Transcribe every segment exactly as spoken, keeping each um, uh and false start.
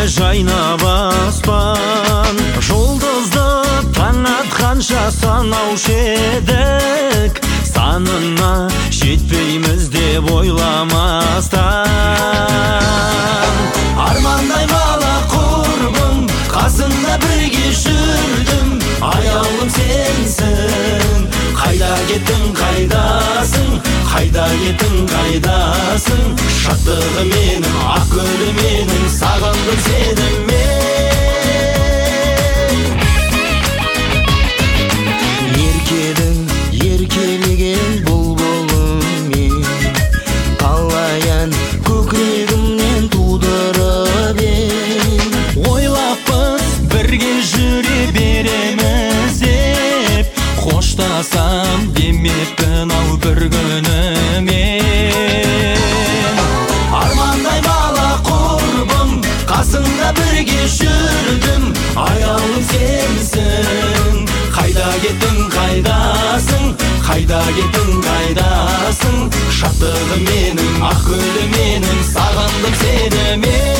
жайнап аспан, жұлдызды таң атқанша санаушы едік, санына жетпейміз деп ойламастан. Армандай бала құрбым, қасында бірге жүрдім, аяулым сенсің. Қайда кеттің, қайдасың, қайда кеттің, қайдасың? Шаттығы менің, ақ гүлі менің, сағындым сені мен. Еркедің еркелеген бұлбұлым мен, талай ән көкірегімнен тудырып ем. Ойлаппыз бірге жүре береміз деп, қоштасам демеппін ау бір күнімен. Армандай бала құрбым, қасында бірге жүрдім, аяулым сенсің. Қайда кеттің, қайдасың, қайда кеттің, қайдасың? Шаттығы менің, ақ гүлі менің, сағындым сені мен.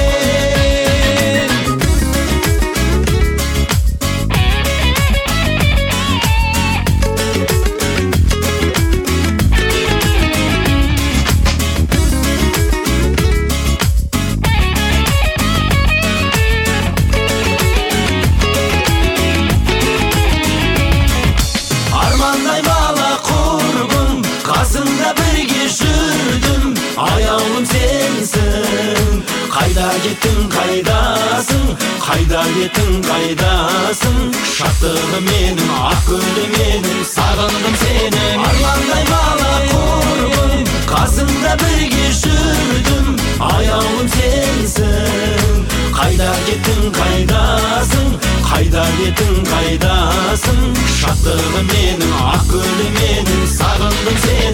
Армандай бала құрбым, қасында бірге жүрдім, аяулым сенсің. Қайда кеттің, қайдасың, қайда кеттің, қайдасың? Шаттығы менің, ақ гүлі менің, сағындым сені. Армандай бала құрбым, қасында бірге жүрдім, аяулым сенсің. Қайда кеттің, қайдасың, қайда кеттің, қайдасың? Шаттығы менің, ақ гүлі менің, сағындым сені.